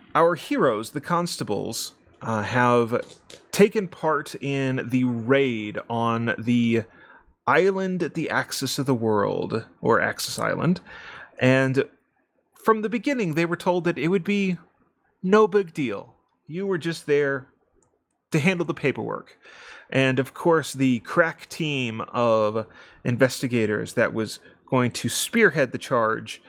our heroes, the constables, have taken part in the raid on the island at the axis of the world, or Axis Island, and from the beginning they were told that it would be no big deal. You were just there to handle the paperwork. And of course, the crack team of investigators that was going to spearhead the charge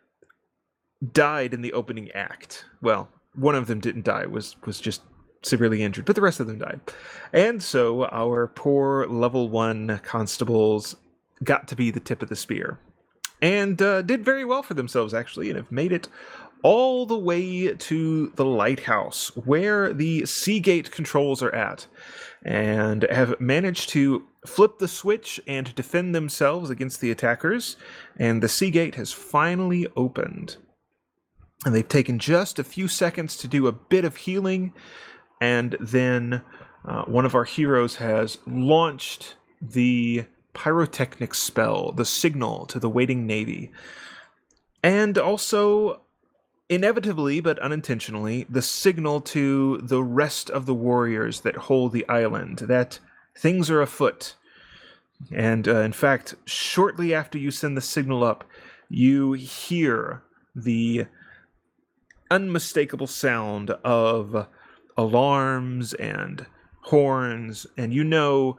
died in the opening act. Well, one of them didn't die, was just severely injured, but the rest of them died. And so our poor level 1 constables got to be the tip of the spear. And did very well for themselves, actually, and have made it all the way to the lighthouse where the Seagate controls are at, and have managed to flip the switch and defend themselves against the attackers. And the Seagate has finally opened. And they've taken just a few seconds to do a bit of healing, and then one of our heroes has launched the pyrotechnic spell, the signal to the waiting navy. And also, inevitably but unintentionally, the signal to the rest of the warriors that hold the island that things are afoot. And in fact, shortly after you send the signal up, you hear the unmistakable sound of alarms and horns, and you know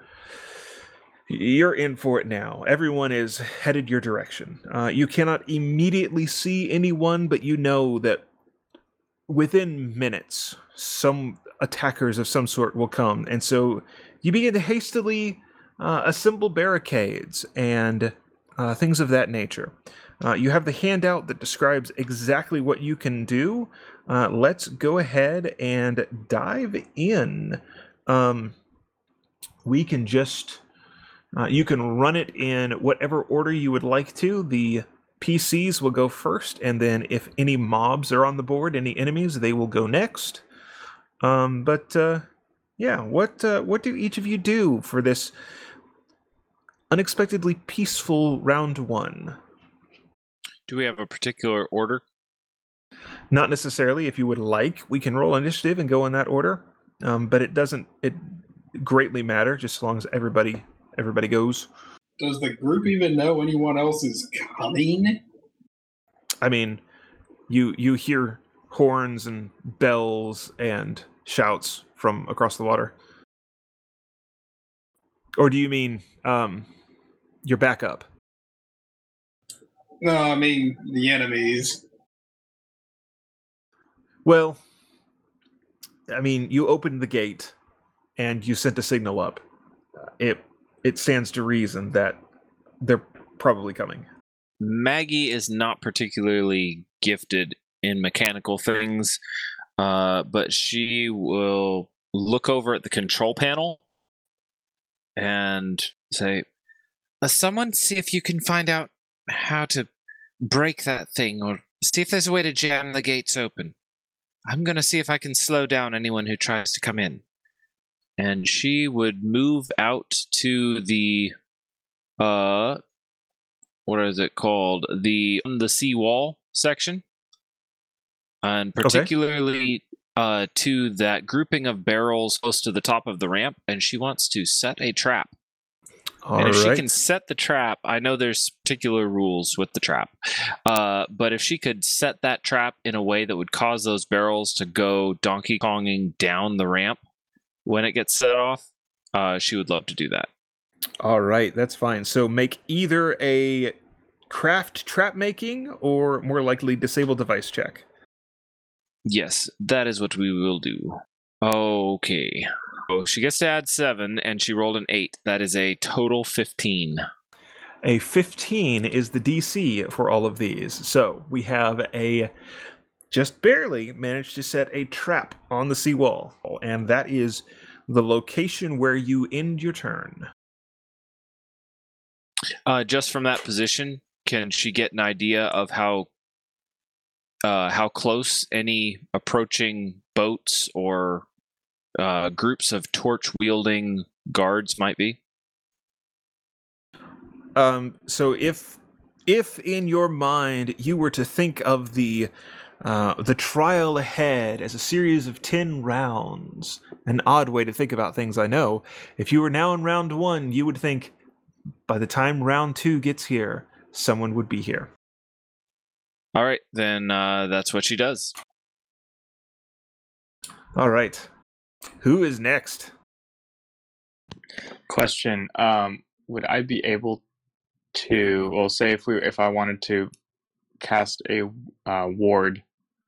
you're in for it now. Everyone is headed your direction. You cannot immediately see anyone, but you know that within minutes, some attackers of some sort will come. And so you begin to hastily assemble barricades and things of that nature. You have the handout that describes exactly what you can do. Let's go ahead and dive in. We can just you can run it in whatever order you would like to. The PCs will go first, and then if any mobs are on the board, any enemies, they will go next. Yeah, what do each of you do for this unexpectedly peaceful round one? Do we have a particular order? Not necessarily. If you would like, we can roll initiative and go in that order. But it doesn't greatly matter, just as long as everybody goes. Does the group even know anyone else is coming? I mean, you hear horns and bells and shouts from across the water. Or do you mean your backup? No, I mean the enemies. Well, I mean, you opened the gate and you sent a signal up. It stands to reason that they're probably coming. Maggie is not particularly gifted in mechanical things, but she will look over at the control panel and say, someone see if you can find out how to break that thing, or see if there's a way to jam the gates open. I'm going to see if I can slow down anyone who tries to come in. And she would move out to the, what is it called? The seawall section. And particularly to that grouping of barrels close to the top of the ramp. And she wants to set a trap. And if she can set the trap, I know there's particular rules with the trap, but if she could set that trap in a way that would cause those barrels to go Donkey Konging down the ramp when it gets set off, she would love to do that. All right, that's fine. So make either a craft trap making or more likely disable device check. Yes, that is what we will do. Okay. Oh, she gets to add 7, and she rolled an 8. That is a total 15. A 15 is the DC for all of these. So we have just barely managed to set a trap on the seawall, and that is the location where you end your turn. Just from that position, can she get an idea of how close any approaching boats or groups of torch-wielding guards might be? So if in your mind you were to think of the The trial ahead as a series of 10 rounds. An odd way to think about things, I know. If you were now in round 1, you would think by the time round 2 gets here, someone would be here. All right, then that's what she does. All right. Who is next? Question: would I be able to, well, say if I wanted to cast a ward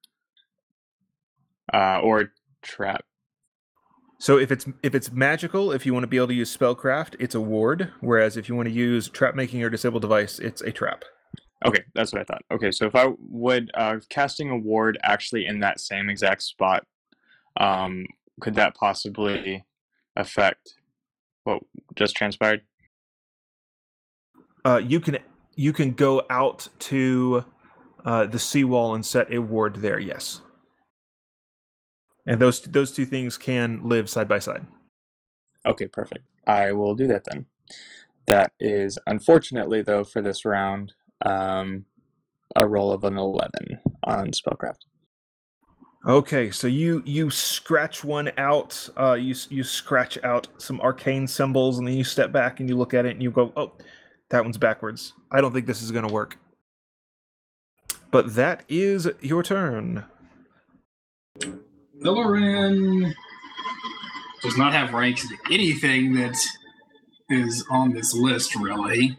or trap? So if it's magical, if you want to be able to use spellcraft, it's a ward. Whereas if you want to use trap making or disable device, it's a trap. Okay, that's what I thought. Okay, so if I would casting a ward actually in that same exact spot, could that possibly affect what just transpired? You can go out to the seawall and set a ward there. Yes, and those two things can live side by side. Okay, perfect. I will do that then. That is, unfortunately, though, for this round, a roll of an 11 on spellcraft. Okay, so you scratch one out. You scratch out some arcane symbols, and then you step back and you look at it and you go, "Oh, that one's backwards. I don't think this is going to work." But that is your turn. Illirin does not have ranks in anything that is on this list, really.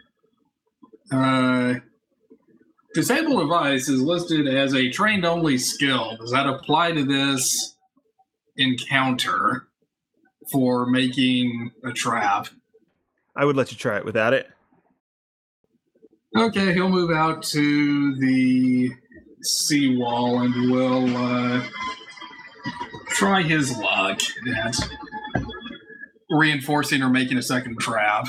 Disable device is listed as a trained-only skill. Does that apply to this encounter for making a trap? I would let you try it without it. Okay, he'll move out to the seawall and will try his luck at reinforcing or making a second trap.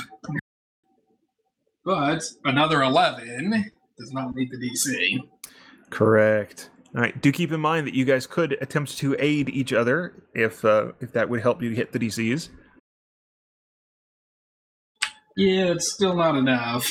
But another 11 does not meet the DC. Correct. All right. Do keep in mind that you guys could attempt to aid each other if that would help you hit the DCs. Yeah, it's still not enough.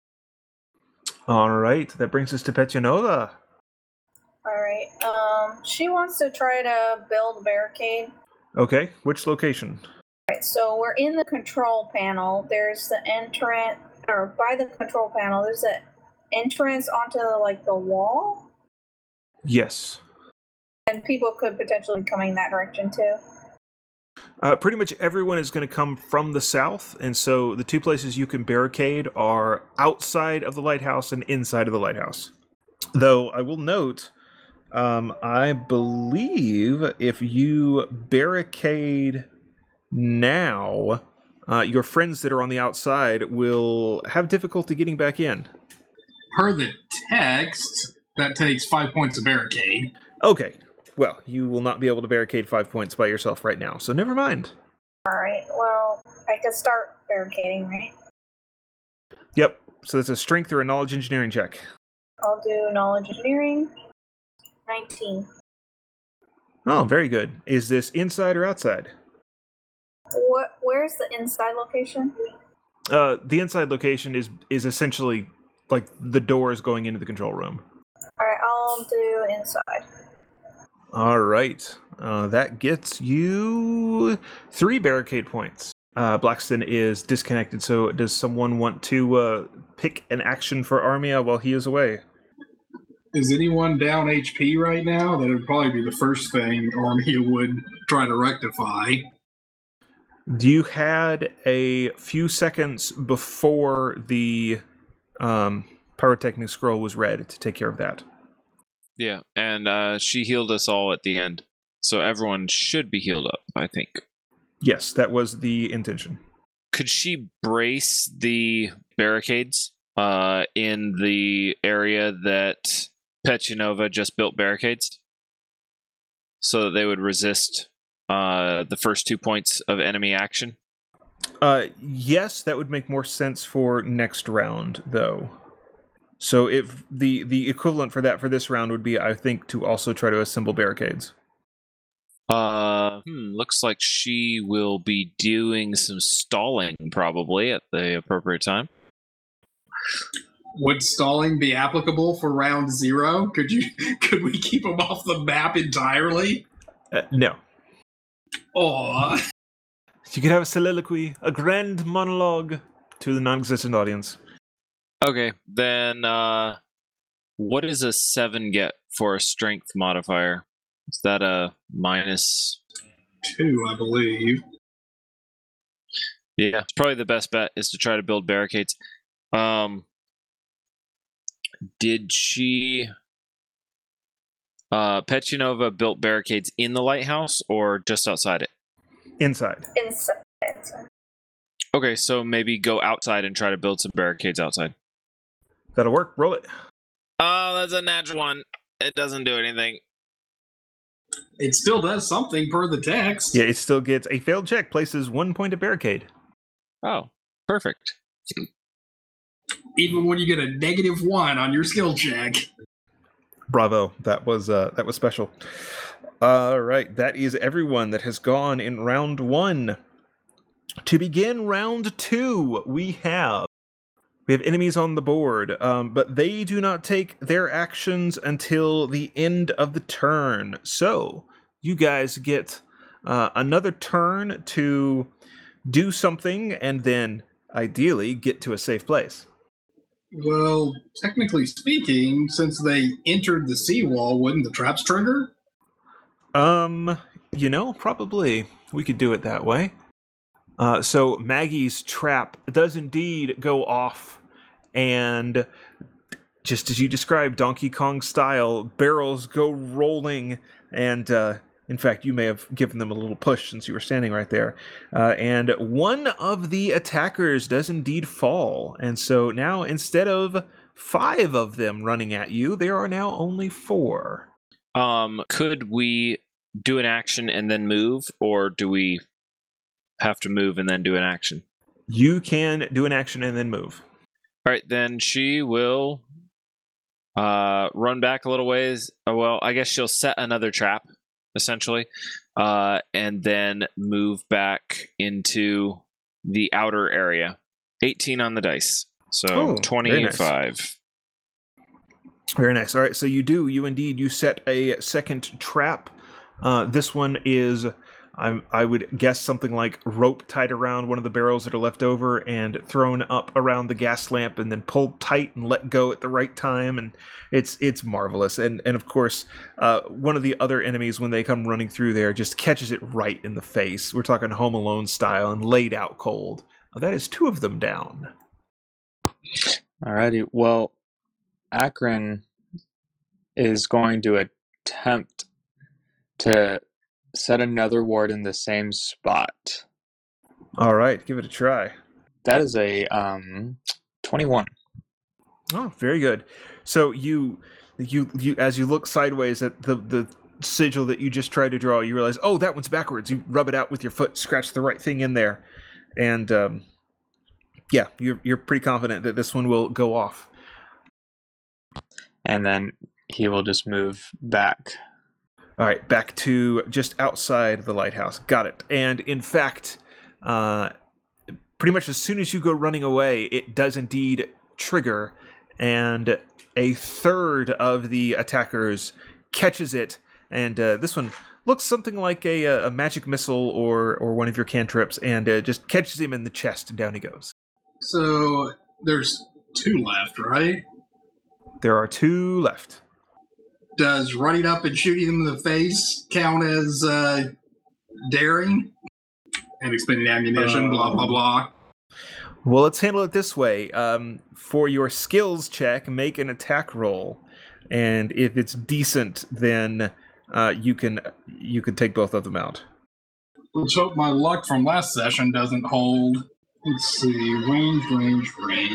All right. That brings us to Petronova. All right. She wants to try to build a barricade. Okay. Which location? All right. So we're in the control panel. There's the entrance, or by the control panel, there's an entrance onto the wall, Yes. and people could potentially be coming that direction too. Pretty much everyone is going to come from the south, and so the two places you can barricade are outside of the lighthouse and inside of the lighthouse. Though I will note, I believe if you barricade now, your friends that are on the outside will have difficulty getting back in. Per the text, that takes 5 points of barricade. Okay. Well, you will not be able to barricade 5 points by yourself right now, so never mind. All right. Well, I could start barricading, right? Yep. So that's a strength or a knowledge engineering check. I'll do knowledge engineering. 19. Oh, very good. Is this inside or outside? Where's the inside location? The inside location is essentially like the doors going into the control room. All right. I'll do inside. All right. That gets you 3 barricade points. Blackston is disconnected, so does someone want to pick an action for Armia while he is away? Is anyone down HP right now? That would probably be the first thing Armia would try to rectify. You had a few seconds before the pyrotechnic scroll was read to take care of that. Yeah, and she healed us all at the end. So everyone should be healed up, I think. Yes, that was the intention. Could she brace the barricades in the area that Petronova just built barricades? So that they would resist the first 2 points of enemy action? Yes, that would make more sense for next round, though. So if the equivalent for that for this round would be, I think, to also try to assemble barricades. Looks like she will be doing some stalling probably at the appropriate time. Would stalling be applicable for round 0? Could we keep them off the map entirely? No. Oh, You could have a soliloquy, a grand monologue to the non-existent audience. Okay, then what does a 7 get for a strength modifier? Is that a minus? 2, I believe. Yeah, it's probably the best bet is to try to build barricades. Did she Petchinova built barricades in the lighthouse or just outside it? Inside. Inside. Okay, so maybe go outside and try to build some barricades outside. That'll work. Roll it. Oh, that's a natural one. It doesn't do anything. It still does something per the text. Yeah, it still gets a failed check, places 1 point of barricade. Oh, perfect. Even when you get a -1 on your skill check. Bravo. That was special. All right, that is everyone that has gone in round 1. To begin round 2, we have enemies on the board, but they do not take their actions until the end of the turn. So you guys get another turn to do something and then ideally get to a safe place. Well, technically speaking, since they entered the seawall, wouldn't the traps trigger? Probably we could do it that way. So Maggie's trap does indeed go off, and just as you described, Donkey Kong style, barrels go rolling, and in fact, you may have given them a little push since you were standing right there. And one of the attackers does indeed fall, and so now instead of 5 of them running at you, there are now only 4. Could we do an action and then move, or do we have to move and then do an action? You can do an action and then move. All right, then she will run back a little ways. Well, I guess she'll set another trap, essentially, and then move back into the outer area. 18 on the dice, so 25. Very nice. All right, so you set a second trap. This one is, I would guess, something like rope tied around one of the barrels that are left over and thrown up around the gas lamp and then pulled tight and let go at the right time. And it's marvelous. And of course, one of the other enemies, when they come running through there, just catches it right in the face. We're talking Home Alone style and laid out cold. That is 2 of them down. Alrighty. Well, Akron is going to attempt to set another ward in the same spot. All right, give it a try. That is a 21. Oh, very good. So you as you look sideways at the sigil that you just tried to draw, you realize, oh, that one's backwards. You rub it out with your foot, scratch the right thing in there, and you're pretty confident that this one will go off. And then he will just move back. All right, back to just outside the lighthouse. Got it. And in fact, pretty much as soon as you go running away, it does indeed trigger, and a third of the attackers catches it. And this one looks something like a magic missile or one of your cantrips, and just catches him in the chest, and down he goes. So there's 2 left, right? There are 2 left. Does running up and shooting them in the face count as daring? And expending ammunition, blah, blah, blah. Well, let's handle it this way. For your skills check, make an attack roll. And if it's decent, then you can take both of them out. Let's hope my luck from last session doesn't hold. Let's see. Range.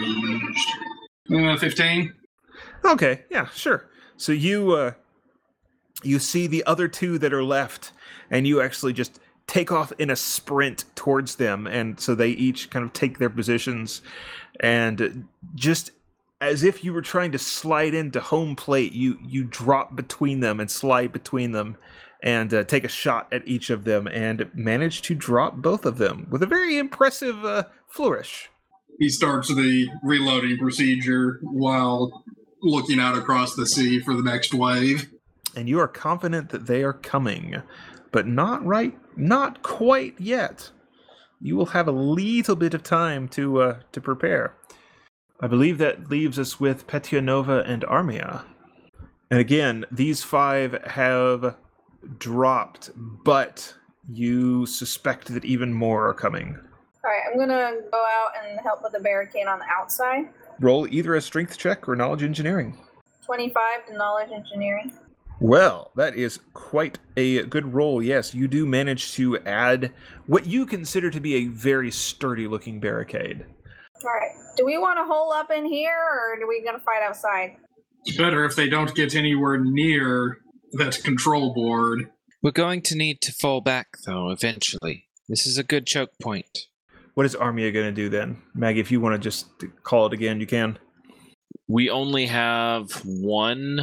15? Okay, yeah, sure. So you see the other 2 that are left, and you actually just take off in a sprint towards them, and so they each kind of take their positions, and just as if you were trying to slide into home plate, you drop between them and slide between them, and take a shot at each of them, and manage to drop both of them with a very impressive flourish. He starts the reloading procedure while looking out across the sea for the next wave. And you are confident that they are coming, but not quite yet. You will have a little bit of time to prepare. I believe that leaves us with Petionova and Armia. And again, these 5 have dropped, but you suspect that even more are coming. All right, I'm gonna go out and help with the barricade on the outside. Roll either a strength check or knowledge engineering. 25 to knowledge engineering. Well, that is quite a good roll. Yes, you do manage to add what you consider to be a very sturdy-looking barricade. All right. Do we want to hole up in here, or are we gonna fight outside? It's better if they don't get anywhere near that control board. We're going to need to fall back, though, eventually. This is a good choke point. What is Armia going to do then? Maggie, if you want to just call it again, you can. We only have one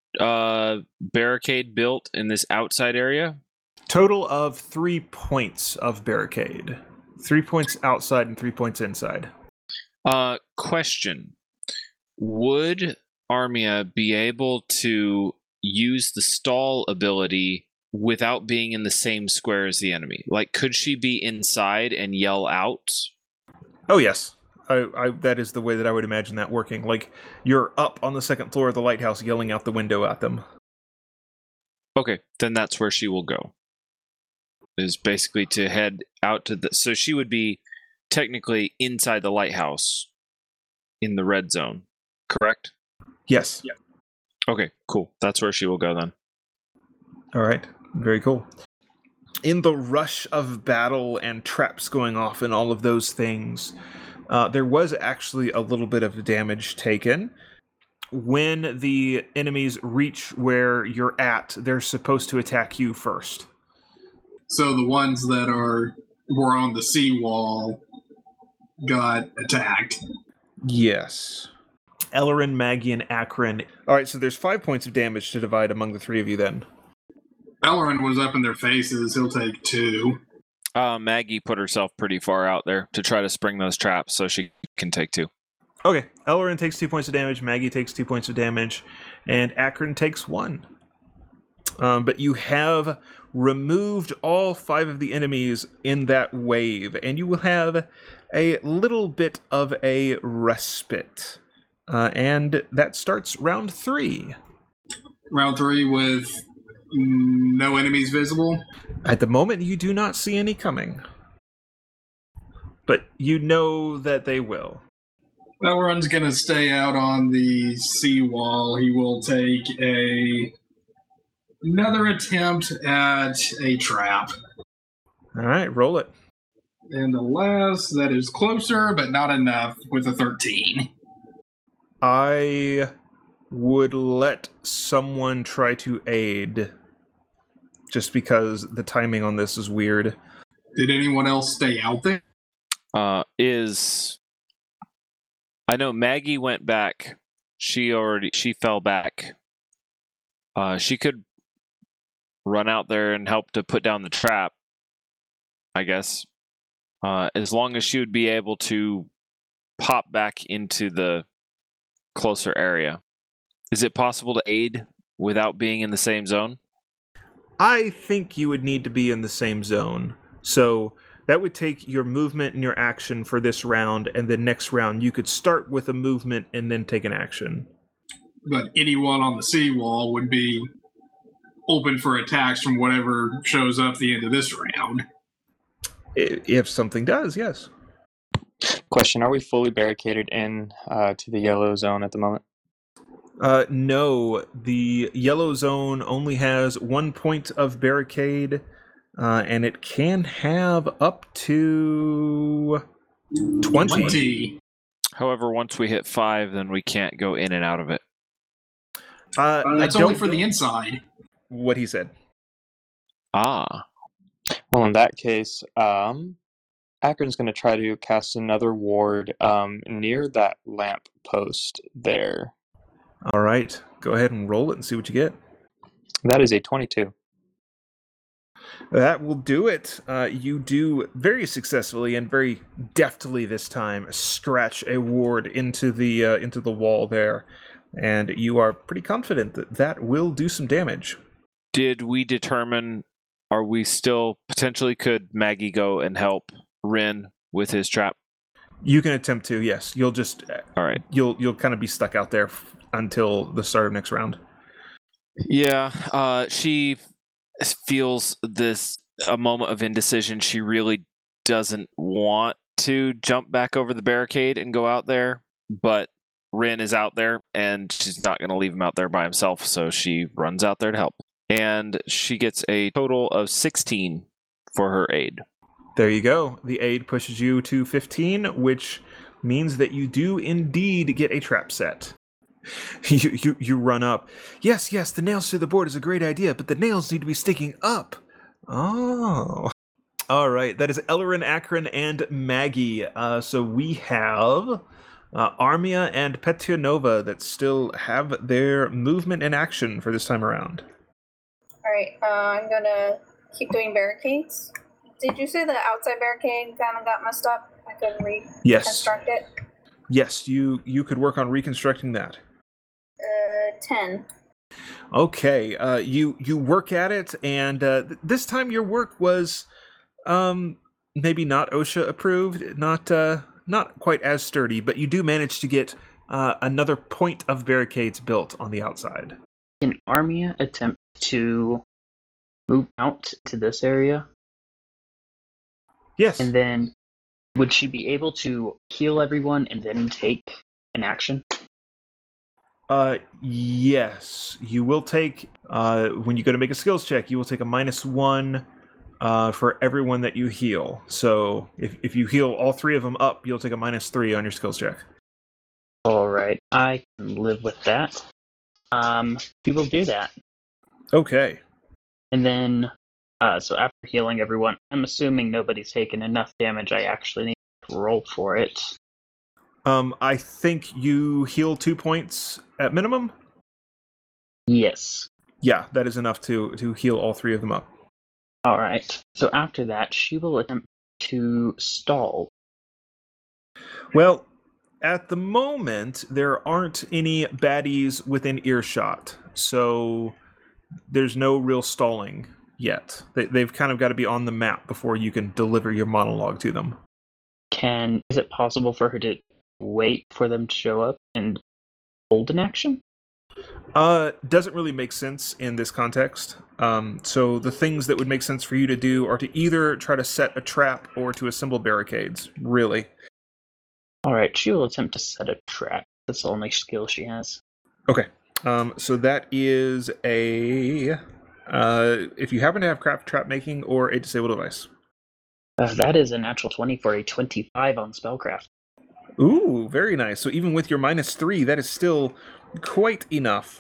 barricade built in this outside area. Total of 3 points of barricade. 3 points outside and 3 points inside. Question. Would Armia be able to use the stall ability without being in the same square as the enemy? Like, could she be inside and yell out? Oh, yes. That is the way that I would imagine that working. Like, you're up on the second floor of the lighthouse yelling out the window at them. Okay, then that's where she will go. Is basically to head out to the... So she would be technically inside the lighthouse in the red zone, correct? Yes. Yep. Okay, cool. That's where she will go then. All right. Very cool. In the rush of battle and traps going off and all of those things, there was actually a little bit of damage taken. When the enemies reach where you're at, they're supposed to attack you first. So the ones that were on the seawall got attacked. Yes. Ellerin, Maggie, and Akron. All right, so there's 5 points of damage to divide among the 3 of you then. Ellerin was up in their faces. He'll take 2. Maggie put herself pretty far out there to try to spring those traps so she can take 2. Okay, Ellerin takes 2 points of damage, Maggie takes 2 points of damage, and Akron takes 1. But you have removed all 5 of the enemies in that wave, and you will have a little bit of a respite. And that starts round 3. Round 3 with no enemies visible. At the moment, you do not see any coming. But you know that they will. Elrond's going to stay out on the seawall. He will take another attempt at a trap. All right, roll it. And the last, that is closer, but not enough, with a 13. I would let someone try to aid, just because the timing on this is weird. Did anyone else stay out there? I know Maggie went back. She fell back. She could run out there and help to put down the trap, I guess. As long as she would be able to pop back into the closer area. Is it possible to aid without being in the same zone? I think you would need to be in the same zone. So that would take your movement and your action for this round, and then next round you could start with a movement and then take an action. But anyone on the seawall would be open for attacks from whatever shows up at the end of this round. If something does, yes. Question, are we fully barricaded in to the yellow zone at the moment? No, the yellow zone only has 1 point of barricade, and it can have up to 20. However, once we hit 5, then we can't go in and out of it. That's only for the inside. What he said. Ah. Well, in that case, Akron's going to try to cast another ward near that lamp post there. All right, go ahead and roll it and see what you get. That is a 22. That will do it. You do very successfully and very deftly this time scratch a ward into the wall there, and you are pretty confident that that will do some damage. Did we determine, are we still potentially, could Maggie go and help Rin with his trap? You can attempt to, yes. You'll just All right. you'll kind of be stuck out there until the start of next round. Yeah, she feels a moment of indecision. She really doesn't want to jump back over the barricade and go out there, but Rin is out there and she's not going to leave him out there by himself, so she runs out there to help. And she gets a total of 16 for her aid. There you go. The aid pushes you to 15, which means that you do indeed get a trap set. You run up. Yes, the nails through the board is a great idea, but the nails need to be sticking up. Oh. All right, that is Ellerin, Akron, and Maggie. So we have Armia and Petionova that still have their movement and action for this time around. All right, I'm gonna keep doing barricades. Did you say the outside barricade kind of got messed up? I couldn't reconstruct it. Yes, you could work on reconstructing that. 10. Okay, you work at it, and this time your work was maybe not OSHA approved, not quite as sturdy, but you do manage to get another point of barricades built on the outside. Can Armia attempt to move out to this area? Yes. And then would she be able to heal everyone and then take an action? Yes. You will take, when you go to make a skills check, you will take a -1 for everyone that you heal. So if you heal all 3 of them up, you'll take a -3 on your skills check. All right, I can live with that. We will do that. Okay. And then, so after healing everyone, I'm assuming nobody's taken enough damage. I actually need to roll for it. I think you heal 2 points at minimum. Yes. Yeah, that is enough to heal all 3 of them up. All right. So after that, she will attempt to stall. Well, at the moment, there aren't any baddies within earshot, so there's no real stalling yet. They've kind of got to be on the map before you can deliver your monologue to them. Is it possible for her to wait for them to show up and hold an action? Doesn't really make sense in this context. So the things that would make sense for you to do are to either try to set a trap or to assemble barricades, really. Alright, she will attempt to set a trap. That's the only skill she has. Okay. So that is a... if you happen to have trap making or a disable device. That is a natural 20 for a 25 on Spellcraft. Ooh, very nice. So even with your -3, that is still quite enough.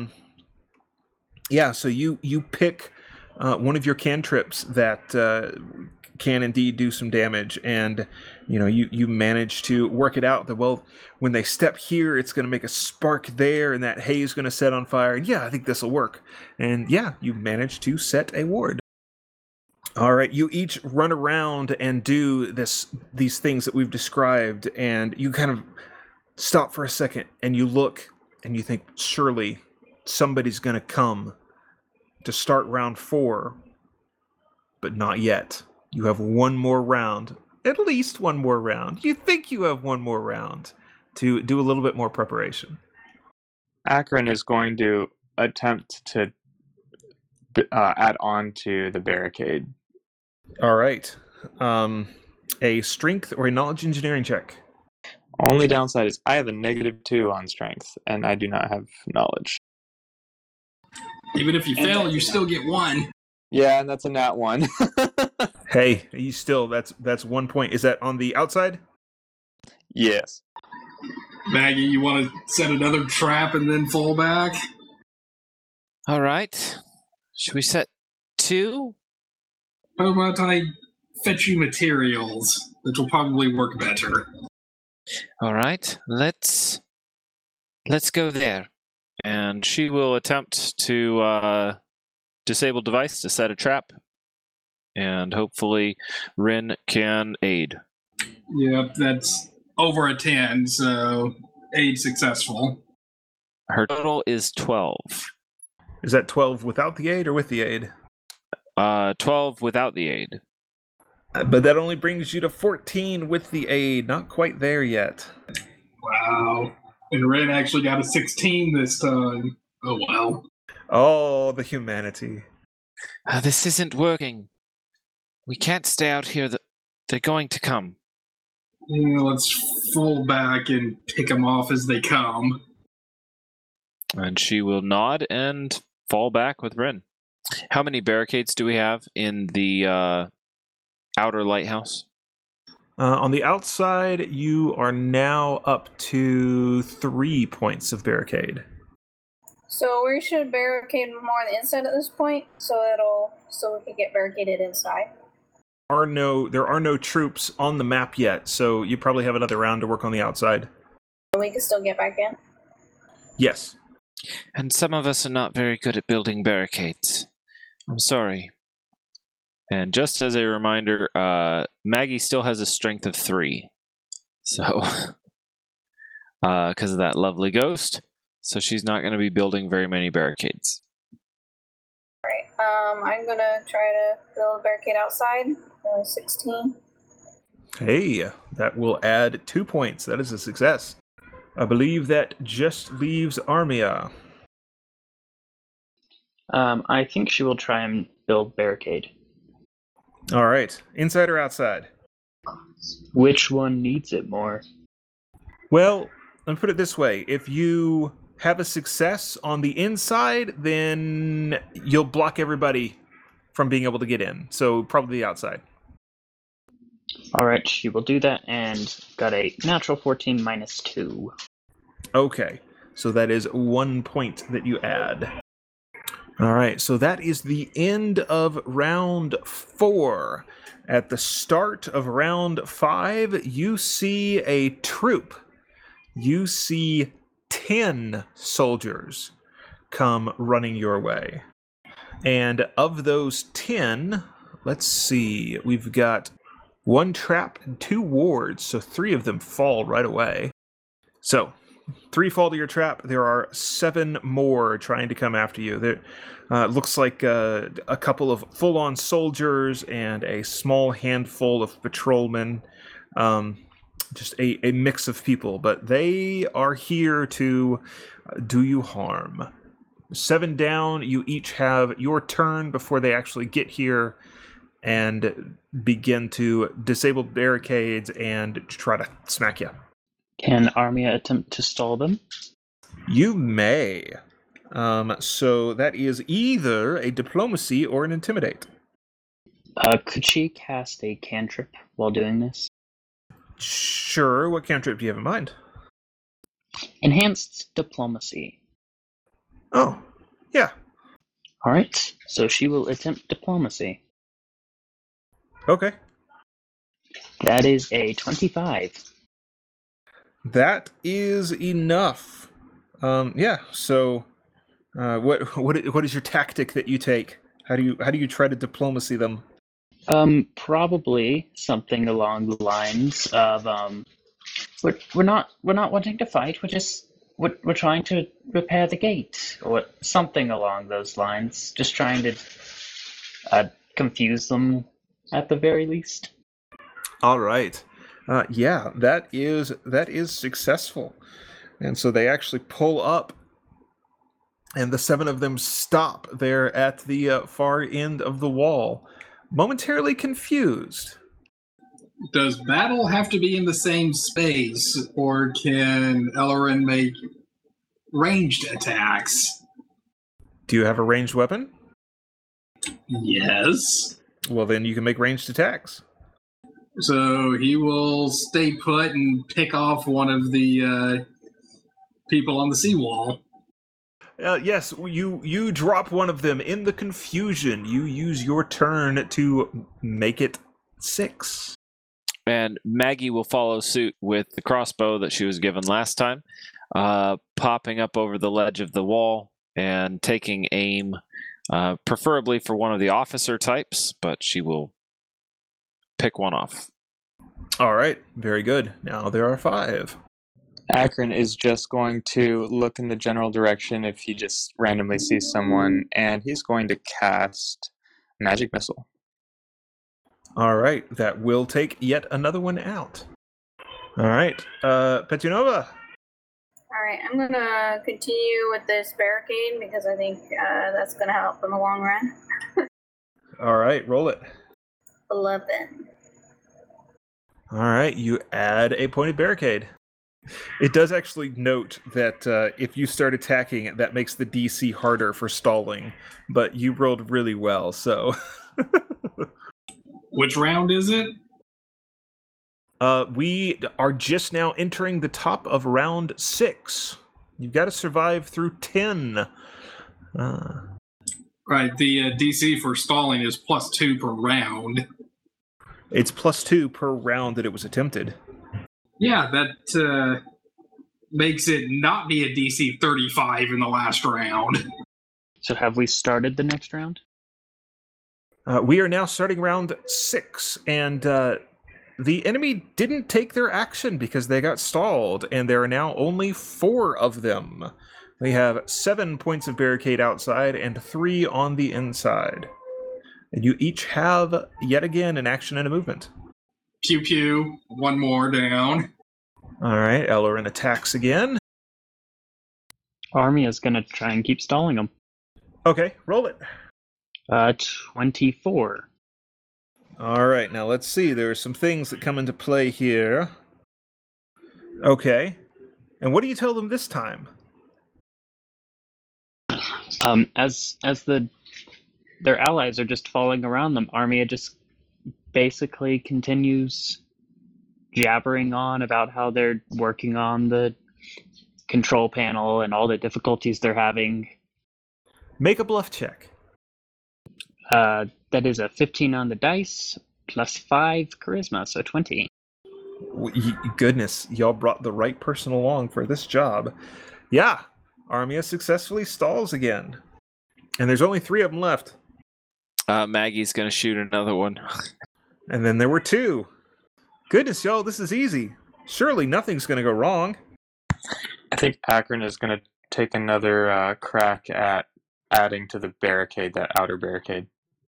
Yeah, so you pick one of your cantrips that can indeed do some damage, and you manage to work it out that, well, when they step here, it's going to make a spark there, and that hay is going to set on fire, and yeah, I think this will work. And yeah, you manage to set a ward. All right, you each run around and do these things that we've described, and you kind of stop for a second, and you look, and you think, surely somebody's going to come to start round 4, but not yet. You have one more round, at least one more round. You think you have one more round to do a little bit more preparation. Akron is going to attempt to add on to the barricade. All right. A strength or a knowledge engineering check. Only downside is I have a -2 on strength, and I do not have knowledge. Even if you fail, you still get 1. Yeah, and that's a nat 1. Hey, you still, that's 1 point. Is that on the outside? Yes. Maggie, you want to set another trap and then fall back? All right. Should we set 2? How about I fetch you materials that will probably work better? All right. Let's go there. And she will attempt to disable device to set a trap and hopefully Rin can aid. Yep, that's over a 10, so aid successful. Her total is 12. Is that 12 without the aid or with the aid? 12 without the aid. But that only brings you to 14 with the aid. Not quite there yet. Wow. And Ren actually got a 16 this time. Oh, wow. Oh, the humanity. This isn't working. We can't stay out here. They're going to come. Yeah, let's fall back and pick them off as they come. And she will nod and fall back with Rin. How many barricades do we have in the outer lighthouse? On the outside, you are now up to 3 points of barricade. So we should barricade more on the inside at this point, so we can get barricaded inside. There are no troops on the map yet, so you probably have another round to work on the outside. We can still get back in. Yes. And some of us are not very good at building barricades. I'm sorry. And just as a reminder, Maggie still has a strength of 3. So, because of that lovely ghost. So she's not going to be building very many barricades. Alright, I'm gonna try to build a barricade outside. 16. Hey, that will add 2 points. That is a success. I believe that just leaves Armia. I think she will try and build barricade. All right. Inside or outside? Which one needs it more? Well, let me put it this way. If you have a success on the inside, then you'll block everybody from being able to get in. So probably the outside. Alright, she will do that and got a natural 14 minus 2. Okay. So that is 1 point that you add. All right. So that is the end of round 4. At the start of round 5, you see a troop. You see 10 soldiers come running your way. And of those 10, let's see, we've got 1 trap and 2 wards, so 3 of them fall right away. So, 3 fall to your trap. There are 7 more trying to come after you. There looks like a couple of full-on soldiers and a small handful of patrolmen. Just a mix of people, but they are here to do you harm. 7 down, you each have your turn before they actually get here and begin to disable barricades and try to smack you. Can Armia attempt to stall them? You may. So that is either a diplomacy or an intimidate. Could she cast a cantrip while doing this? Sure. What cantrip do you have in mind? Enhanced diplomacy. Oh, yeah. Alright, so she will attempt diplomacy. Okay. That is a 25. That is enough. Yeah. So, what is your tactic that you take? How do you try to diplomacy them? Probably something along the lines of we're not wanting to fight. We're trying to repair the gate, or something along those lines. Just trying to confuse them at the very least. All right. Yeah, that is successful. And so they actually pull up, and the 7 of them stop there at the far end of the wall, momentarily confused. Does battle have to be in the same space, or can Ellerin make ranged attacks? Do you have a ranged weapon? Yes. Well, then you can make ranged attacks. So he will stay put and pick off one of the people on the seawall. Yes, you drop one of them in the confusion. You use your turn to make it 6. And Maggie will follow suit with the crossbow that she was given last time, popping up over the ledge of the wall and taking aim preferably for one of the officer types, but she will pick one off. All right, very good. Now there are 5. Akron is just going to look in the general direction if he just randomly sees someone, and he's going to cast Magic Missile. All right, that will take yet another one out. All right, Petunova. All right, I'm gonna continue with this barricade because I think that's gonna help in the long run. All right, roll it. 11. All right, you add a pointed barricade. It does actually note that if you start attacking, that makes the DC harder for stalling, but you rolled really well, so... Which round is it? We are just now entering the top of round 6. You've got to survive through 10. Right, the DC for stalling is +2 per round. It's +2 per round that it was attempted. Yeah, that makes it not be a DC 35 in the last round. So have we started the next round? We are now starting round 6, and the enemy didn't take their action because they got stalled, and there are now only 4 of them. They have 7 points of barricade outside and 3 on the inside. And you each have, yet again, an action and a movement. Pew pew, one more down. All right, Ellerin attacks again. Army is going to try and keep stalling them. Okay, roll it. 24. All right, now let's see. There are some things that come into play here. Okay. And what do you tell them this time? As their allies are just falling around them, Armia just basically continues jabbering on about how they're working on the control panel and all the difficulties they're having. Make a bluff check. That is a 15 on the dice, plus 5 charisma, so 20. Goodness, y'all brought the right person along for this job. Yeah, Armia successfully stalls again. And there's only 3 of them left. Maggie's going to shoot another one. And then there were 2. Goodness, y'all, this is easy. Surely nothing's going to go wrong. I think Akron is going to take another crack at adding to the barricade, that outer barricade.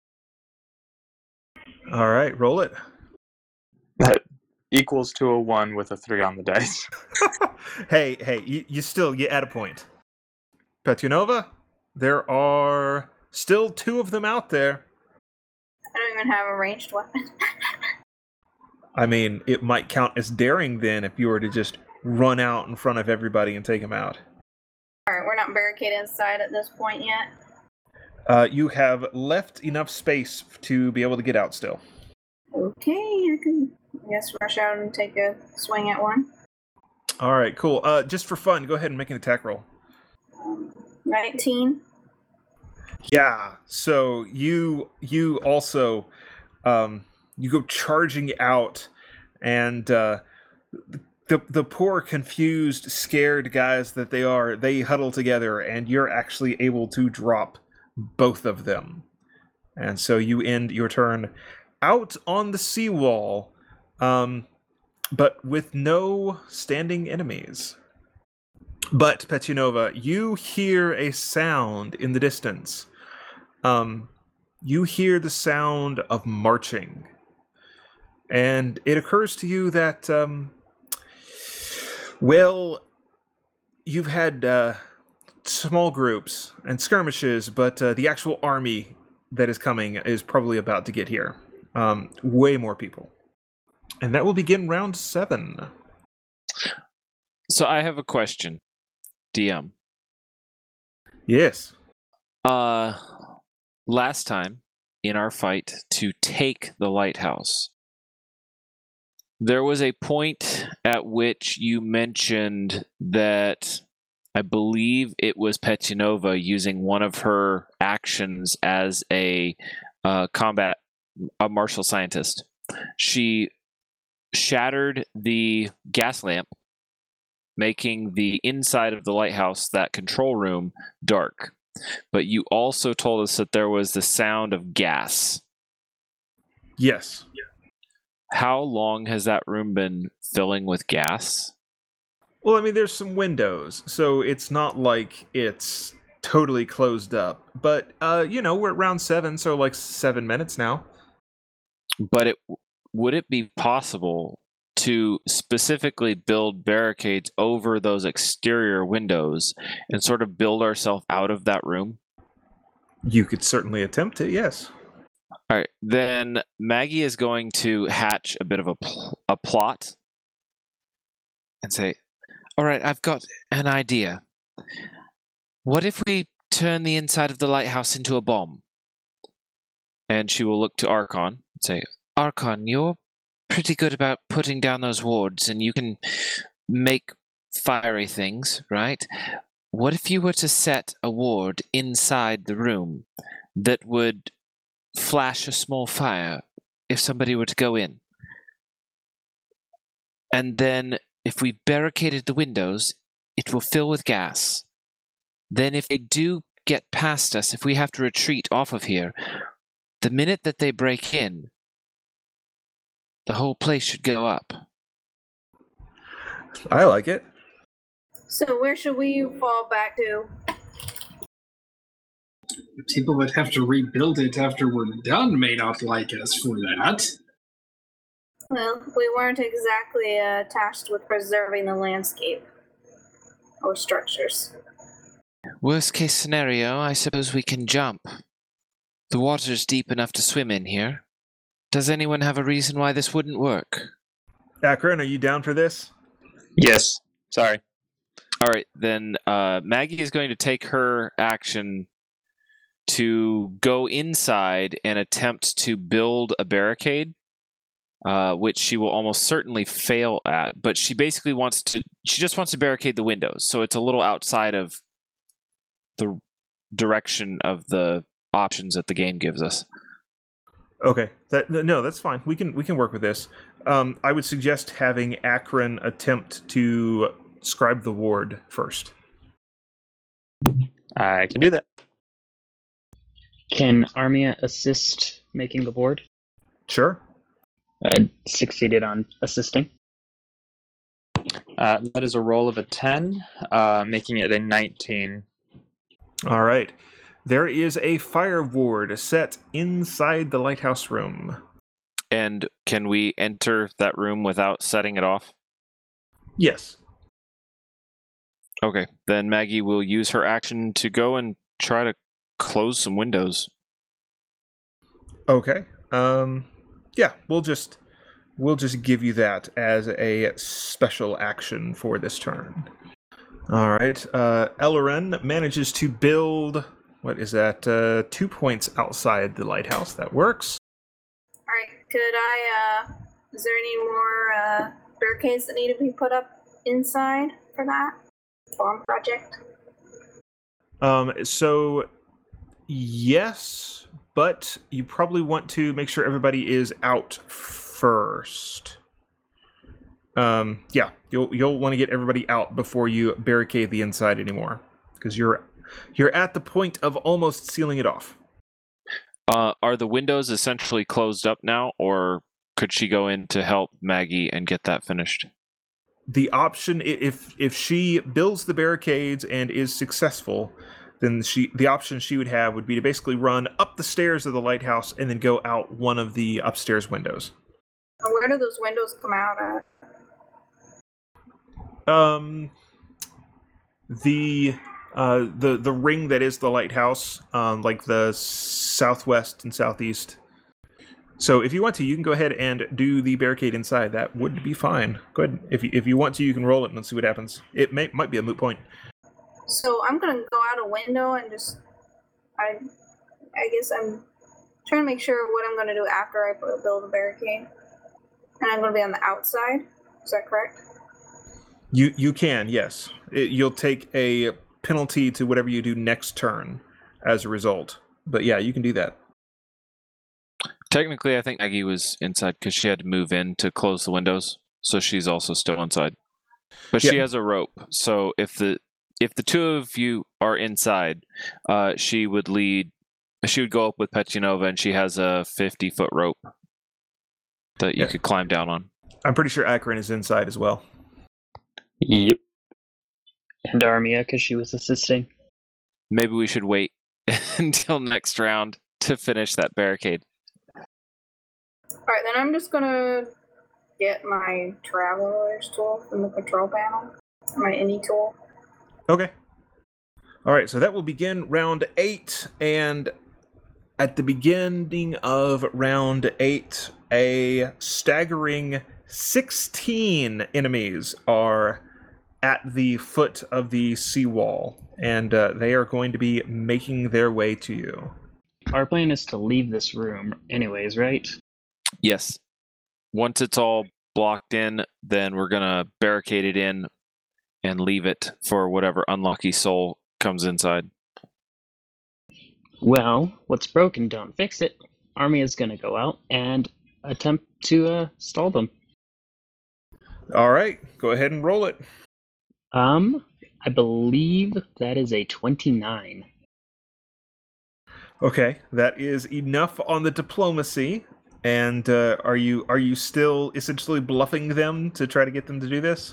All right, roll it. That equals to a 1 with a 3 on the dice. Hey, you add a point. Petunova, there are still 2 of them out there. I don't even have a ranged weapon. I mean, it might count as daring then if you were to just run out in front of everybody and take them out. Alright, we're not barricaded inside at this point yet. You have left enough space to be able to get out still. Okay, I can, rush out and take a swing at one. All right, cool. Just for fun, go ahead and make an attack roll. 19. Yeah, so you also you go charging out, and the poor, confused, scared guys that they are, they huddle together, and you're actually able to drop both of them. And so you end your turn out on the seawall, but with no standing enemies. But, Petunova, you hear a sound in the distance. You hear the sound of marching. And it occurs to you that, you've had small groups and skirmishes, but the actual army that is coming is probably about to get here. Way more people. And that will begin round 7. So I have a question, DM. Yes. Last time in our fight to take the lighthouse, there was a point at which you mentioned that I believe it was Petunova using one of her actions as a martial scientist. She shattered the gas lamp, making the inside of the lighthouse, that control room, dark. but you also told us that there was the sound of gas. Yes. How long has that room been filling with gas? Well, I mean, there's some windows, so it's not like it's totally closed up. But we're at round 7, so like 7 minutes now. But would it be possible to specifically build barricades over those exterior windows and sort of build ourselves out of that room? You could certainly attempt it, yes. All right, then Maggie is going to hatch a bit of a plot and say, all right, I've got an idea. What if we turn the inside of the lighthouse into a bomb? And she will look to Archon and say, Archon, you're pretty good about putting down those wards, and you can make fiery things, right? What if you were to set a ward inside the room that would flash a small fire if somebody were to go in? And then if we barricaded the windows, it will fill with gas. Then if they do get past us, if we have to retreat off of here, the minute that they break in, the whole place should go up. I like it. So where should we fall back to? People would have to rebuild it after we're done may not like us for that. Well, we weren't exactly tasked with preserving the landscape or structures. Worst case scenario, I suppose we can jump. The water's deep enough to swim in here. Does anyone have a reason why this wouldn't work? Akron, are you down for this? Yes. Sorry. All right, then Maggie is going to take her action to go inside and attempt to build a barricade, which she will almost certainly fail at. But she basically just wants to barricade the windows, so it's a little outside of the direction of the options that the game gives us. Okay, that's fine. We can work with this. I would suggest having Akron attempt to scribe the ward first. I can do that. Can Armia assist making the board? Sure. Succeeded on assisting. That is a roll of a 10, making it a 19. All right. There is a fire ward set inside the lighthouse room. And can we enter that room without setting it off? Yes. Okay, then Maggie will use her action to go and try to close some windows. Okay. Yeah, we'll just give you that as a special action for this turn. All right. Elloren manages to build, what is that? 2 points outside the lighthouse. That works. All right. Is there any more barricades that need to be put up inside for that farm project? So yes, but you probably want to make sure everybody is out first. Yeah, you'll want to get everybody out before you barricade the inside anymore, because you're at the point of almost sealing it off. Are the windows essentially closed up now, or could she go in to help Maggie and get that finished? The option, if she builds the barricades and is successful, then the option she would have would be to basically run up the stairs of the lighthouse and then go out one of the upstairs windows. Where do those windows come out at? The ring that is the lighthouse, like the southwest and southeast. So if you want to, you can go ahead and do the barricade inside. That would be fine. Go ahead. If you want to, you can roll it and see what happens. It might be a moot point. So I'm gonna go out a window and I guess I'm trying to make sure what I'm gonna do after I build a barricade. And I'm gonna be on the outside. Is that correct? You can, yes. You'll take a penalty to whatever you do next turn as a result. But yeah, you can do that. Technically, I think Maggie was inside because she had to move in to close the windows, so she's also still inside. But she has a rope, so if the if the two of you are inside, she would go up with Petchinova, and she has a 50-foot rope that you could climb down on. I'm pretty sure Akron is inside as well. Yep. And Armia, because she was assisting. Maybe we should wait until next round to finish that barricade. Alright, then I'm just gonna get my Traveler's tool from the control panel. My any tool. Okay. All right, so that will begin round 8, and at the beginning of round 8, a staggering 16 enemies are at the foot of the seawall, and they are going to be making their way to you. Our plan is to leave this room anyways, right? Yes. Once it's all blocked in, then we're going to barricade it in and leave it for whatever unlucky soul comes inside. Well, what's broken, don't fix it. Armia's gonna go out and attempt to stall them. All right, go ahead and roll it. I believe that is a 29. Okay, that is enough on the diplomacy. And are you still essentially bluffing them to try to get them to do this?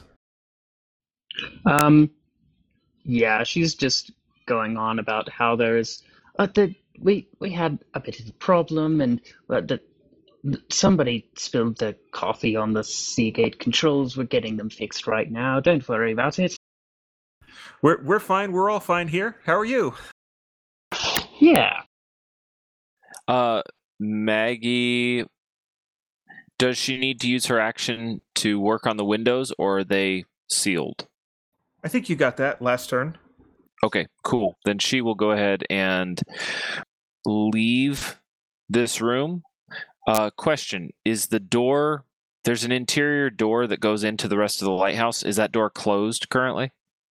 Yeah, she's just going on about how there's we had a bit of a problem, and somebody spilled the coffee on the Seagate controls. We're getting them fixed right now. Don't worry about it. We're fine. We're all fine here. How are you? Yeah. Maggie, does she need to use her action to work on the windows, or are they sealed? I think you got that last turn. Okay, cool. Then she will go ahead and leave this room. Question, is the door, there's an interior door that goes into the rest of the lighthouse. Is that door closed currently?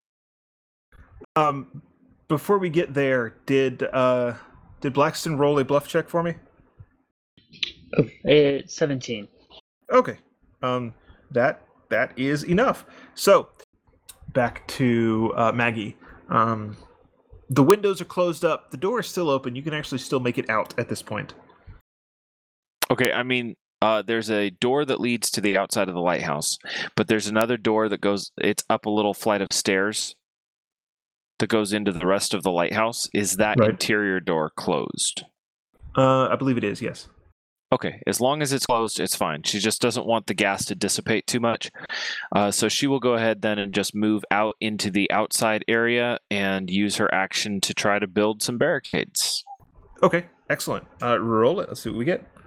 Before we get there, did Blackston roll a bluff check for me? Oh, 17. Okay. That is enough. So, back to Maggie. The windows are closed up. The door is still open. You can actually still make it out at this point. Okay, I mean, there's a door that leads to the outside of the lighthouse, but there's another door that goes, it's up a little flight of stairs that goes into the rest of the lighthouse. Is that Right. interior door closed? I believe it is, yes. Okay, as long as it's closed, it's fine. She just doesn't want the gas to dissipate too much. So she will go ahead then and just move out into the outside area and use her action to try to build some barricades. Okay, excellent. Roll it. Let's see what we get.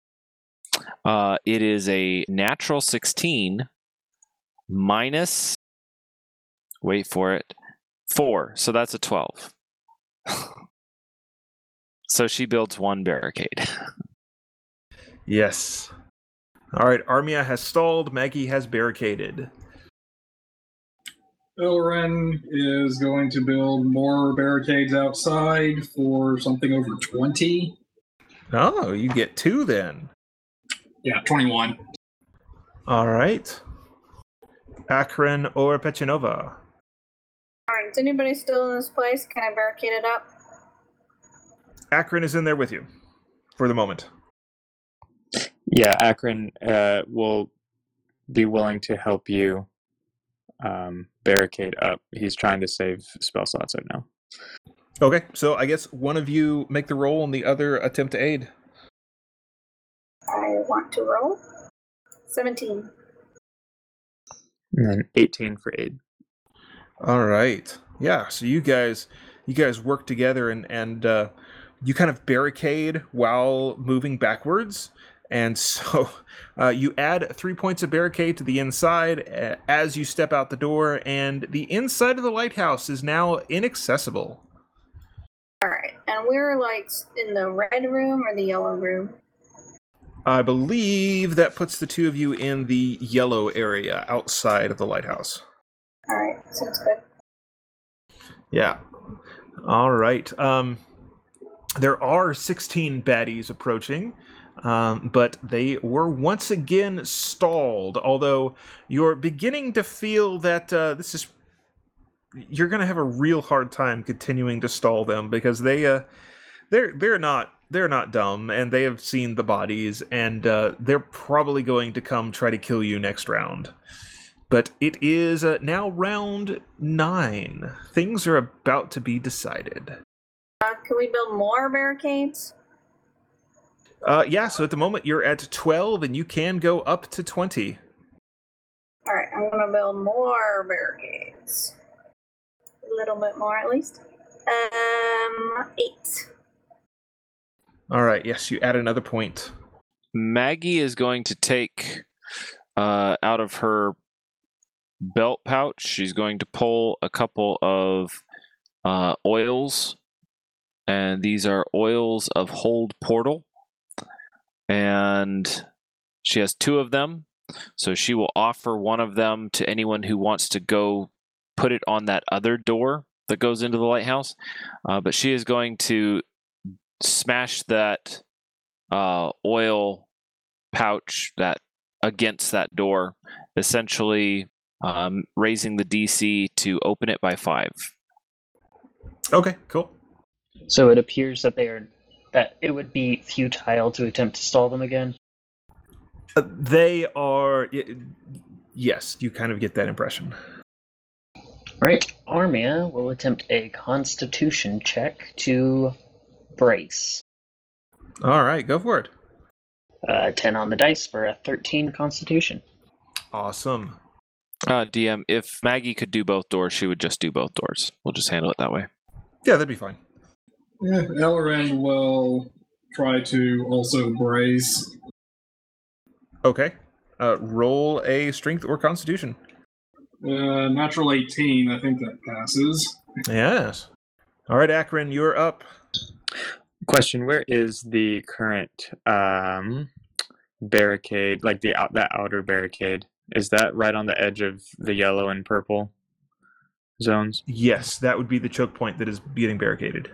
It is a natural 16 minus, wait for it, 4. So that's a 12. So she builds one barricade. Yes. All right, Armia has stalled. Maggie has barricaded. Ilren is going to build more barricades outside for something over 20. Oh, you get 2 then. Yeah, 21. All right. Akron or Petchinova? Alright, is anybody still in this place? Can I barricade it up? Akron is in there with you for the moment. Yeah, Akron will be willing to help you barricade up. He's trying to save spell slots right now. Okay, so I guess one of you make the roll and the other attempt to aid. I want to roll. 17. And then 18 for aid. All right. Yeah, so you guys work together and you kind of barricade while moving backwards. And so you add 3 points of barricade to the inside as you step out the door, and the inside of the lighthouse is now inaccessible. Alright, and we're like in the red room or the yellow room? I believe that puts the two of you in the yellow area outside of the lighthouse. Alright, sounds good. Yeah. All right. There are 16 baddies approaching. But they were once again stalled, although you're beginning to feel that this is you're going to have a real hard time continuing to stall them because they're not dumb, and they have seen the bodies, and they're probably going to come try to kill you next round. But it is now round 9. Things are about to be decided. Can we build more barricades? Yeah, so at the moment you're at 12, and you can go up to 20. All right, I'm gonna build more barricades. A little bit more, at least. 8. All right, yes, you add another point. Maggie is going to take out of her belt pouch, she's going to pull a couple of oils, and these are oils of Hold Portal, and she has 2 of them, so she will offer one of them to anyone who wants to go put it on that other door that goes into the lighthouse, but she is going to smash that oil pouch that against that door, essentially raising the DC to open it by 5. Okay, cool. So it appears that that it would be futile to attempt to stall them again. They are... Yes, you kind of get that impression. Right, Armia will attempt a Constitution check to brace. All right, go for it. 10 on the dice for a 13 Constitution. Awesome. DM, if Maggie could do both doors, she would just do both doors. We'll just handle it that way. Yeah, that'd be fine. Yeah, Elren will try to also brace. Okay. Roll a strength or constitution. Natural 18, I think that passes. Yes. All right, Akron, you're up. Question: where is the current barricade? Like that outer barricade? Is that right on the edge of the yellow and purple zones? Yes, that would be the choke point that is getting barricaded.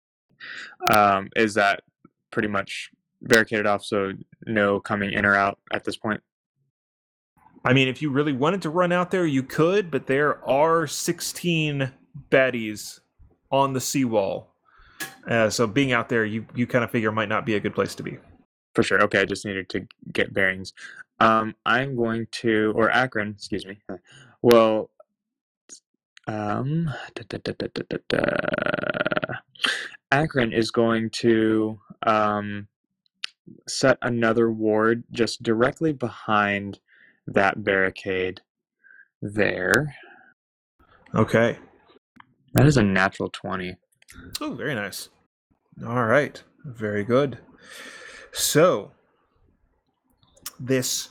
Is that pretty much barricaded off, so no coming in or out at this point? I mean, if you really wanted to run out there, you could, but there are 16 baddies on the seawall. So being out there, you kind of figure might not be a good place to be. For sure. Okay, I just needed to get bearings. I'm going to, or Akron, excuse me. Well, Akron is going to set another ward just directly behind that barricade there. Okay. That is a natural 20. Oh, very nice. All right. Very good. So, this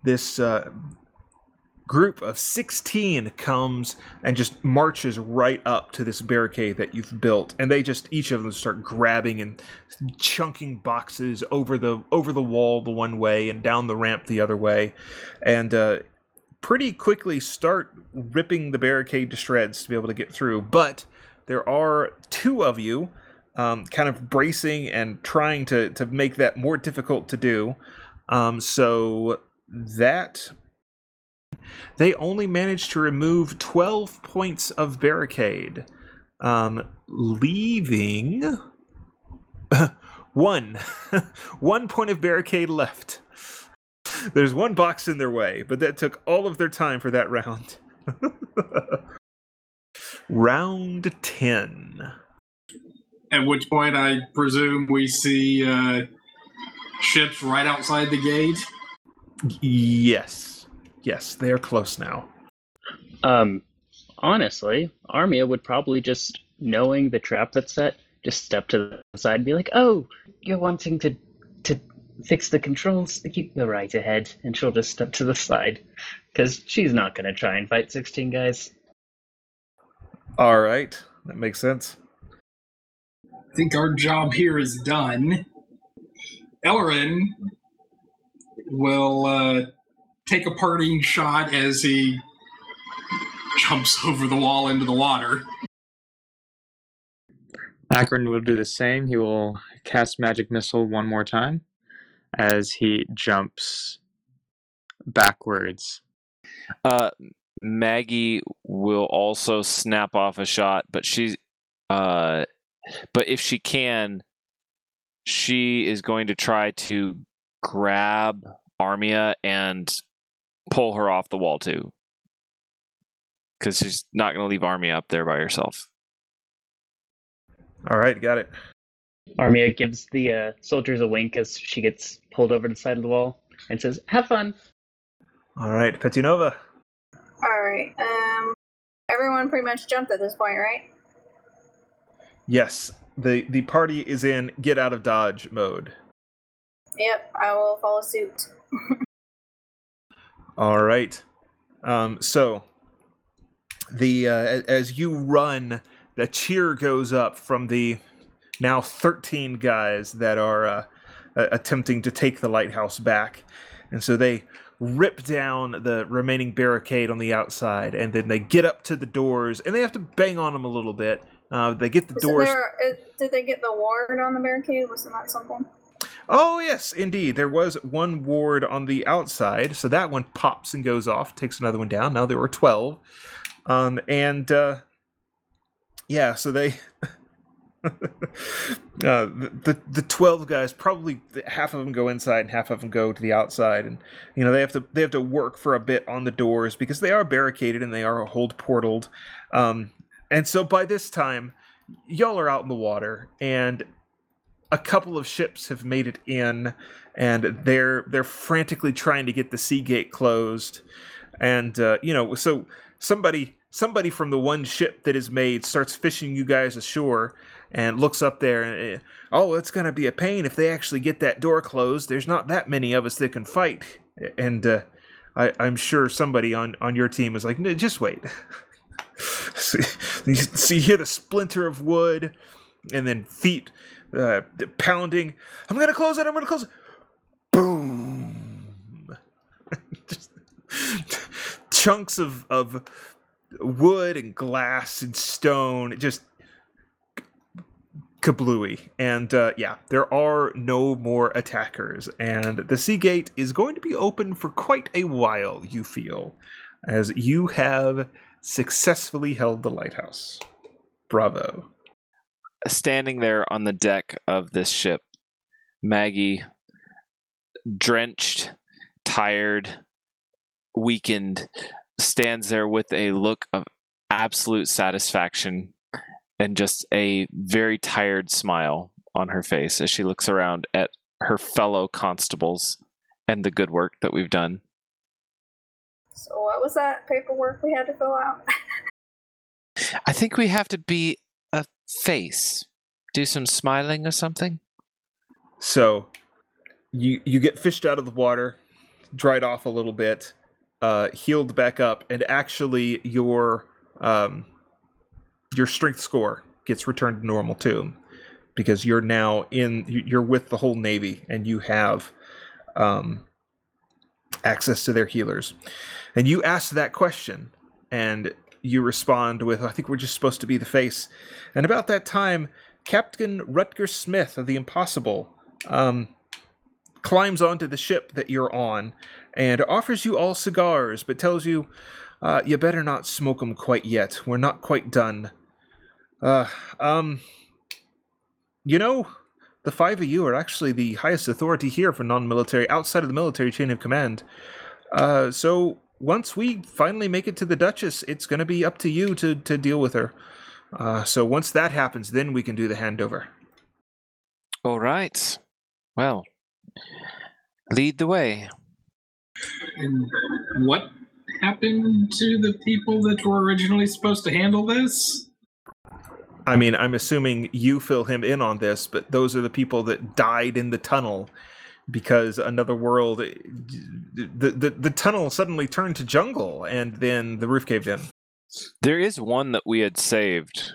group of 16 comes and just marches right up to this barricade that you've built, and they just each of them start grabbing and chunking boxes over the wall the one way and down the ramp the other way, and pretty quickly start ripping the barricade to shreds to be able to get through. But there are 2 of you kind of bracing and trying to make that more difficult to do. So that they only managed to remove 12 points of barricade, leaving one point of barricade left. There's 1 box in their way, but that took all of their time for that round. Round 10. At which point, I presume we see ships right outside the gate. Yes, they're close now. Honestly, Armia would probably just, knowing the trap that's set, just step to the side and be like, "Oh, you're wanting to fix the controls? You go right ahead," and she'll just step to the side, because she's not going to try and fight 16 guys. All right, that makes sense. I think our job here is done. Elren will take a parting shot as he jumps over the wall into the water. Akron will do the same. He will cast Magic Missile one more time as he jumps backwards. Maggie will also snap off a shot, but but if she can, she is going to try to grab Armia and pull her off the wall too, because she's not going to leave Armia up there by herself. All right, got it. Armia gives the soldiers a wink as she gets pulled over to the side of the wall and says, "Have fun." All right, Petinova. All right. Everyone pretty much jumped at this point, right? Yes, the party is in get out of dodge mode. Yep, I will follow suit. All right. So the as you run, the cheer goes up from the now 13 guys that are attempting to take the lighthouse back, and so they rip down the remaining barricade on the outside, and then they get up to the doors, and they have to bang on them a little bit. They get the doors. Did they get the ward on the barricade? Wasn't that something? Oh, yes, indeed. There was one ward on the outside, so that one pops and goes off, takes another one down. Now there were 12. Yeah, so they... the 12 guys, probably half of them go inside and half of them go to the outside, and they have to work for a bit on the doors because they are barricaded and they are hold portaled. And so by this time, y'all are out in the water, and a couple of ships have made it in, and they're frantically trying to get the sea gate closed. And so somebody from the one ship that is made starts fishing you guys ashore and looks up there and, oh, it's going to be a pain if they actually get that door closed. There's not that many of us that can fight. And I'm sure somebody on your team is like, no, just wait. So you hear the splinter of wood and then feet pounding. I'm going to close it. Boom. Just chunks of wood and glass and stone, just kablooey. And there are no more attackers, and the sea gate is going to be open for quite a while, you feel, as you have successfully held the lighthouse. Bravo. Standing there on the deck of this ship, Maggie, drenched, tired, weakened, stands there with a look of absolute satisfaction and just a very tired smile on her face as she looks around at her fellow constables and the good work that we've done. So what was that paperwork we had to fill out? I think we have to be a face. Do some smiling or something. So you get fished out of the water, dried off a little bit, healed back up, and actually your strength score gets returned to normal too, because you're now you're with the whole Navy and you have access to their healers. And you ask that question, and you respond with, I think we're just supposed to be the face. And about that time, Captain Rutger Smith of the Impossible climbs onto the ship that you're on and offers you all cigars, but tells you, you better not smoke them quite yet. We're not quite done. The 5 of you are actually the highest authority here for non-military, outside of the military chain of command. So once we finally make it to the Duchess, it's going to be up to you to deal with her. So once that happens, then we can do the handover. All right. Well, lead the way. And what happened to the people that were originally supposed to handle this? I mean, I'm assuming you fill him in on this, but those are the people that died in the tunnel because another world, the tunnel suddenly turned to jungle, and then the roof caved in. There is one that we had saved.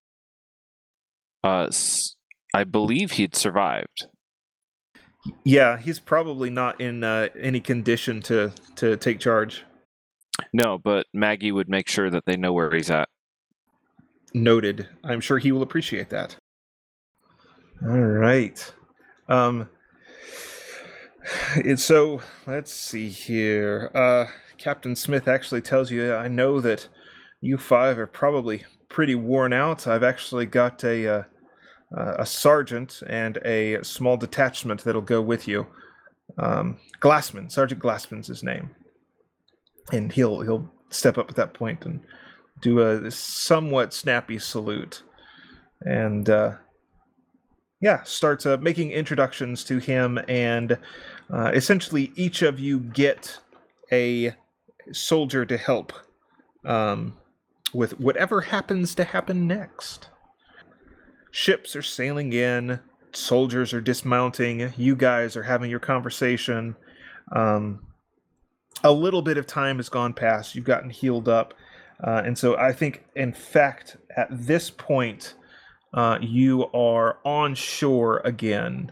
I believe he'd survived. Yeah, he's probably not in any condition to take charge. No, but Maggie would make sure that they know where he's at. Noted. I'm sure he will appreciate that. All right. So let's see here. Captain Smith actually tells you, I know that you five are probably pretty worn out. I've actually got a sergeant and a small detachment that'll go with you. Glassman, Sergeant Glassman's his name, and he'll step up at that point and do a somewhat snappy salute, and starts making introductions to him, and essentially each of you get a soldier to help with whatever happens to happen next. Ships are sailing in, soldiers are dismounting, you guys are having your conversation. A little bit of time has gone past, you've gotten healed up, and so I think, in fact, at this point, you are on shore again,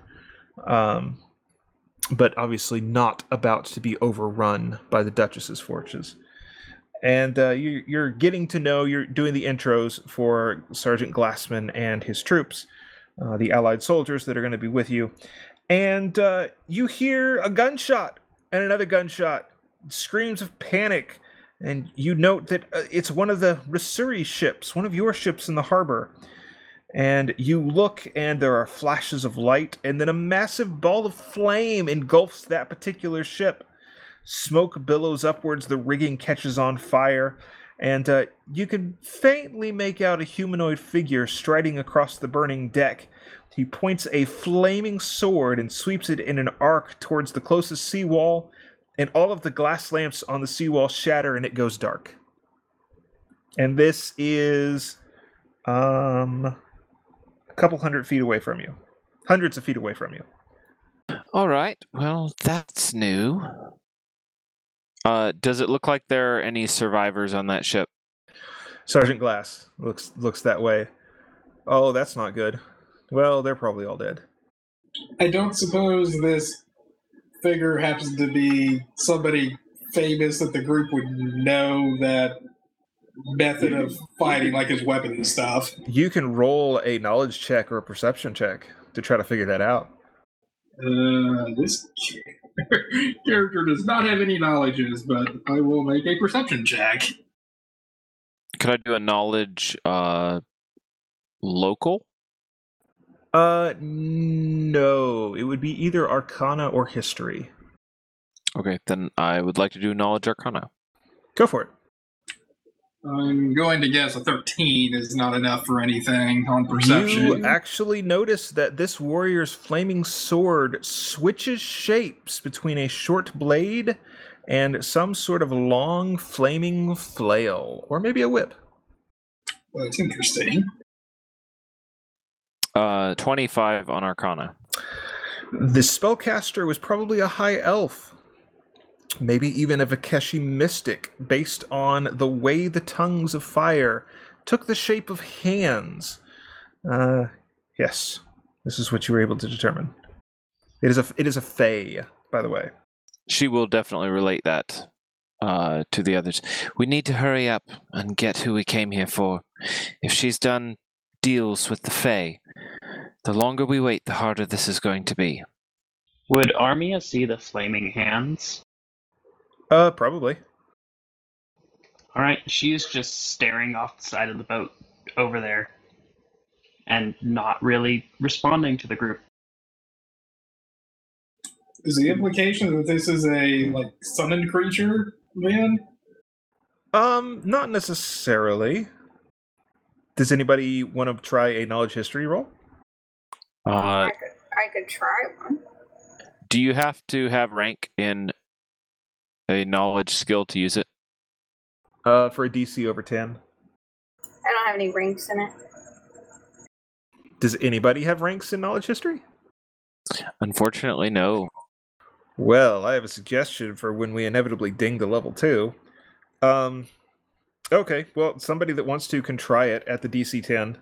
but obviously not about to be overrun by the Duchess's forces. And you're getting to know, you're doing the intros for Sergeant Glassman and his troops, the Allied soldiers that are going to be with you. And you hear a gunshot and another gunshot, screams of panic. And you note that it's one of the Rasuri ships, one of your ships in the harbor. And you look, and there are flashes of light, and then a massive ball of flame engulfs that particular ship. Smoke billows upwards, the rigging catches on fire, and you can faintly make out a humanoid figure striding across the burning deck. He points a flaming sword and sweeps it in an arc towards the closest seawall, and all of the glass lamps on the seawall shatter, and it goes dark. And this is a couple hundred feet away from you. Hundreds of feet away from you. All right. Well, that's new. Does it look like there are any survivors on that ship? Sergeant Glass looks that way. Oh, that's not good. Well, they're probably all dead. I don't suppose this figure happens to be somebody famous that the group would know that method of fighting, like his weapon and stuff. You can roll a knowledge check or a perception check to try to figure that out. This character does not have any knowledges, but I will make a perception check. Could I do a knowledge local? No. It would be either Arcana or History. Okay, then I would like to do knowledge arcana. Go for it. I'm going to guess a 13 is not enough for anything on perception. You actually notice that this warrior's flaming sword switches shapes between a short blade and some sort of long flaming flail, or maybe a whip. Well, it's interesting. 25 on arcana. The spellcaster was probably a high elf. Maybe even a Vakeshi mystic, based on the way the tongues of fire took the shape of hands. Yes, this is what you were able to determine. It is a fae, by the way. She will definitely relate that to the others. We need to hurry up and get who we came here for. If she's done deals with the fae, the longer we wait, the harder this is going to be. Would Armia see the flaming hands? Probably. Alright, she's just staring off the side of the boat over there and not really responding to the group. Is the implication that this is a summoned creature, then? Not necessarily. Does anybody want to try a knowledge history roll? I could try one. Do you have to have rank in a knowledge skill to use it? For a DC over 10. I don't have any ranks in it. Does anybody have ranks in knowledge history? Unfortunately, no. Well, I have a suggestion for when we inevitably ding to level 2. Okay, well, somebody that wants to can try it at the DC 10.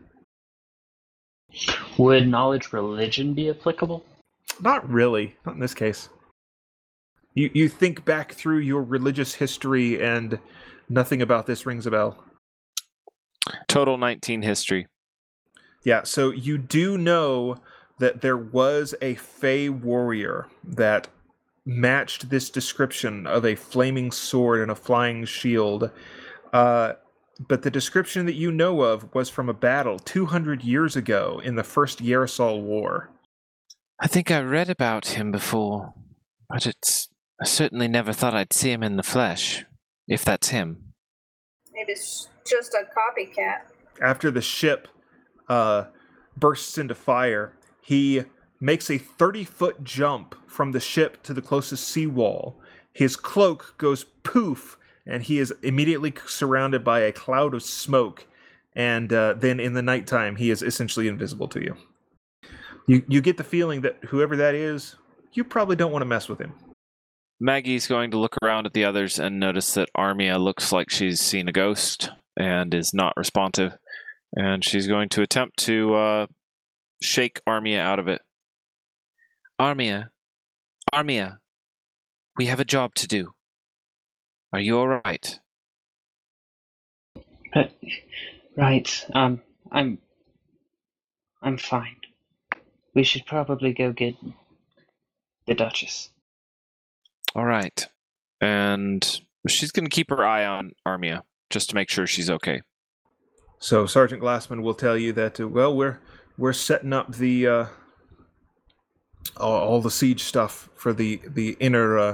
Would knowledge religion be applicable? Not really. Not in this case. You think back through your religious history and nothing about this rings a bell. Total 19 history. Yeah, so you do know that there was a Fey warrior that matched this description of a flaming sword and a flying shield. But the description that you know of was from a battle 200 years ago in the First Yarosol War. I think I read about him before, but I certainly never thought I'd see him in the flesh, if that's him. Maybe it's just a copycat. After the ship bursts into fire, he makes a 30-foot jump from the ship to the closest seawall. His cloak goes poof, and he is immediately surrounded by a cloud of smoke. And then in the nighttime, he is essentially invisible to you. You get the feeling that whoever that is, you probably don't want to mess with him. Maggie's going to look around at the others and notice that Armia looks like she's seen a ghost and is not responsive. And she's going to attempt to shake Armia out of it. Armia, we have a job to do. Are you all right? Right. I'm fine. We should probably go get the Duchess. All right. And she's going to keep her eye on Armia just to make sure she's okay. So Sergeant Glassman will tell you that we're setting up the all the siege stuff for the inner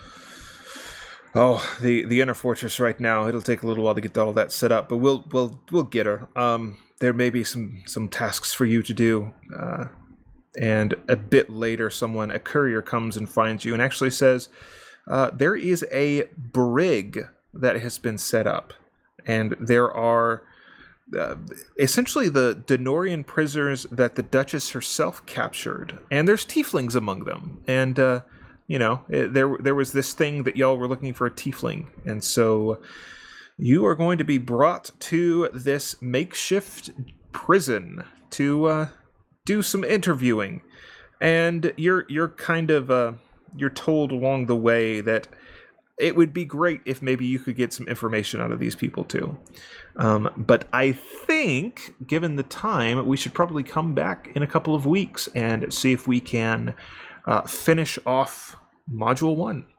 the inner fortress right now. It'll take a little while to get all that set up, but we'll get her. There may be some tasks for you to do. And a bit later, a courier comes and finds you and actually says, there is a brig that has been set up. And there are essentially the Denorian prisoners that the Duchess herself captured. And there's tieflings among them. And, there was this thing that y'all were looking for a tiefling. And so you are going to be brought to this makeshift prison to do some interviewing, and you're kind of you're told along the way that it would be great if maybe you could get some information out of these people too. But I think, given the time, we should probably come back in a couple of weeks and see if we can finish off Module 1.